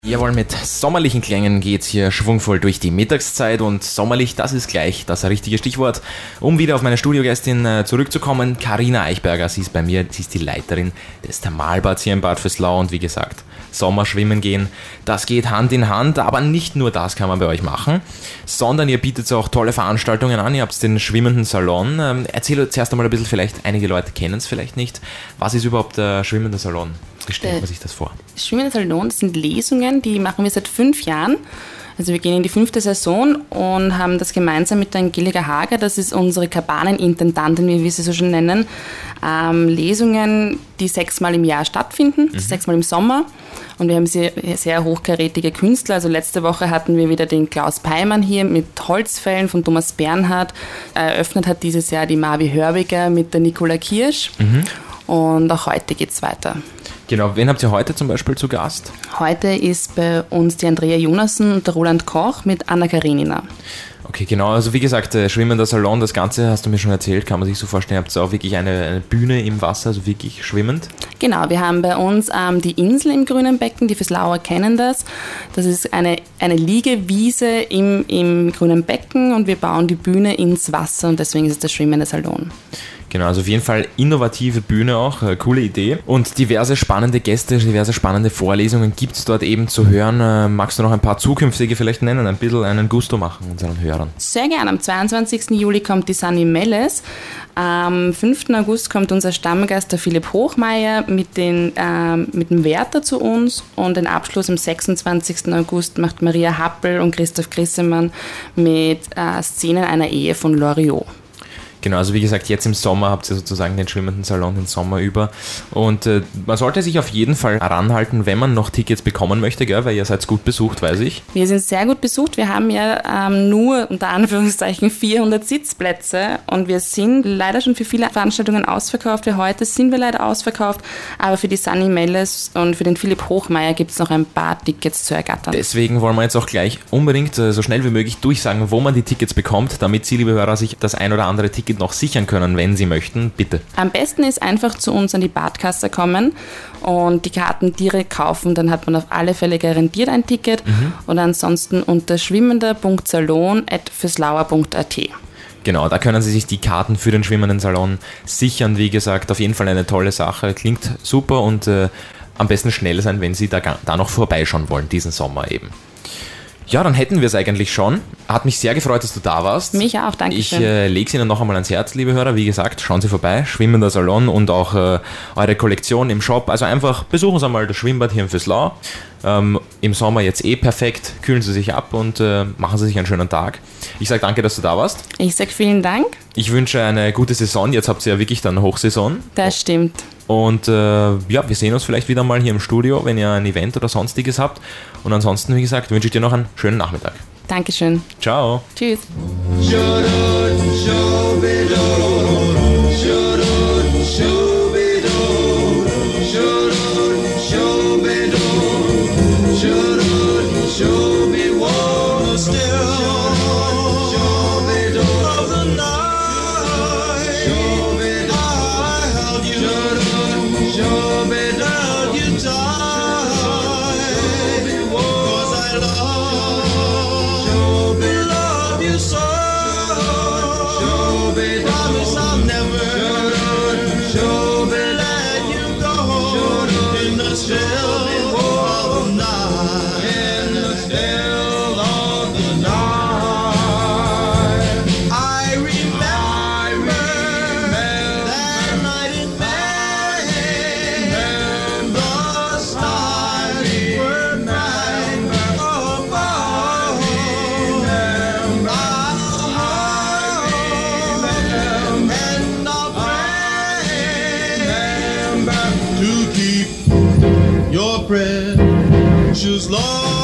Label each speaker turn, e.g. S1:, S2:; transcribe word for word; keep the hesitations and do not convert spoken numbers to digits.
S1: Jawohl, mit sommerlichen Klängen geht's hier schwungvoll durch die Mittagszeit und sommerlich, das ist gleich das richtige Stichwort. Um wieder auf meine Studiogästin äh, zurückzukommen, Carina Eichberger, sie ist bei mir, sie ist die Leiterin des Thermalbads hier im Bad Vöslau und wie gesagt, Sommer schwimmen gehen, das geht Hand in Hand, aber nicht nur das kann man bei euch machen, sondern ihr bietet auch tolle Veranstaltungen an, ihr habt den schwimmenden Salon. Ähm, erzähl zuerst einmal ein bisschen, vielleicht einige Leute kennen es vielleicht nicht, was ist überhaupt der schwimmende Salon? Wie stellt man sich das vor?
S2: Schwimmende Salon, das sind Lesungen, die machen wir seit fünf Jahren. Also wir gehen in die fünfte Saison und haben das gemeinsam mit der Angelika Hager, das ist unsere Kabanenintendantin, wie wir sie so schon nennen, ähm, Lesungen, die sechsmal im Jahr stattfinden, mhm. sechsmal im Sommer. Und wir haben sehr, sehr hochkarätige Künstler. Also letzte Woche hatten wir wieder den Klaus Peimann hier mit Holzfällen von Thomas Bernhard. Eröffnet hat dieses Jahr die Marvi Hörbiger mit der Nicola Kirsch. Mhm. Und auch heute geht es weiter.
S1: Genau, wen habt ihr heute zum Beispiel zu Gast?
S2: Heute ist bei uns die Andrea Jonassen und der Roland Koch mit Anna Karenina.
S1: Okay, genau. Also wie gesagt, äh, schwimmender Salon, das Ganze hast du mir schon erzählt, kann man sich so vorstellen, ihr habt auch wirklich eine, eine Bühne im Wasser, also wirklich schwimmend?
S2: Genau, wir haben bei uns ähm, die Insel im Grünen Becken, die Vöslauer kennen das. Das ist eine, eine Liegewiese im, im Grünen Becken und wir bauen die Bühne ins Wasser und deswegen ist es der schwimmende Salon.
S1: Genau, also auf jeden Fall innovative Bühne auch, äh, coole Idee. Und diverse spannende Gäste, diverse spannende Vorlesungen gibt es dort eben zu hören. Äh, magst du noch ein paar zukünftige vielleicht nennen, ein bisschen einen Gusto machen unseren Hörern?
S2: Sehr gerne. Am zweiundzwanzigsten Juli kommt die Sunny Melles. Am fünften August kommt unser Stammgast, der Philipp Hochmeier, mit, den, äh, mit dem Wärter zu uns. Und den Abschluss am sechsundzwanzigsten August macht Maria Happel und Christoph Grissemann mit äh, Szenen einer Ehe von Loriot.
S1: Genau, also wie gesagt, jetzt im Sommer habt ihr sozusagen den schwimmenden Salon den Sommer über und äh, man sollte sich auf jeden Fall ranhalten, wenn man noch Tickets bekommen möchte, gell? Weil ihr seid gut besucht, weiß ich.
S2: Wir sind sehr gut besucht, wir haben ja ähm, nur unter Anführungszeichen vierhundert Sitzplätze und wir sind leider schon für viele Veranstaltungen ausverkauft, für heute sind wir leider ausverkauft, aber für die Sunny Melles und für den Philipp Hochmeier gibt es noch ein paar Tickets zu ergattern.
S1: Deswegen wollen wir jetzt auch gleich unbedingt äh, so schnell wie möglich durchsagen, wo man die Tickets bekommt, damit Sie, liebe Hörer, sich das ein oder andere Ticket noch sichern können, wenn Sie möchten, bitte.
S2: Am besten ist einfach zu uns an die Badkasse kommen und die Karten direkt kaufen, dann hat man auf alle Fälle garantiert ein Ticket mhm. und ansonsten unter schwimmender punkt salon at vöslauer punkt at.
S1: Genau, da können Sie sich die Karten für den schwimmenden Salon sichern, wie gesagt, auf jeden Fall eine tolle Sache, klingt super und äh, am besten schnell sein, wenn Sie da, da noch vorbeischauen wollen, diesen Sommer eben. Ja, dann hätten wir es eigentlich schon. Hat mich sehr gefreut, dass du da warst.
S2: Mich auch, danke
S1: Ich
S2: schön.
S1: äh, lege es Ihnen noch einmal ans Herz, liebe Hörer. Wie gesagt, schauen Sie vorbei, schwimmender Salon und auch äh, eure Kollektion im Shop. Also einfach besuchen Sie einmal das Schwimmbad hier in Vöslau. Ähm, Im Sommer jetzt eh perfekt, kühlen Sie sich ab und äh, machen Sie sich einen schönen Tag. Ich sage danke, dass du da warst.
S2: Ich sage vielen Dank.
S1: Ich wünsche eine gute Saison. Jetzt habt ihr ja wirklich dann Hochsaison.
S2: Das stimmt.
S1: Und äh, ja, wir sehen uns vielleicht wieder mal hier im Studio, wenn ihr ein Event oder sonstiges habt. Und ansonsten, wie gesagt, wünsche ich dir noch einen schönen Nachmittag.
S2: Dankeschön.
S1: Ciao.
S2: Tschüss.
S3: Precious Lord.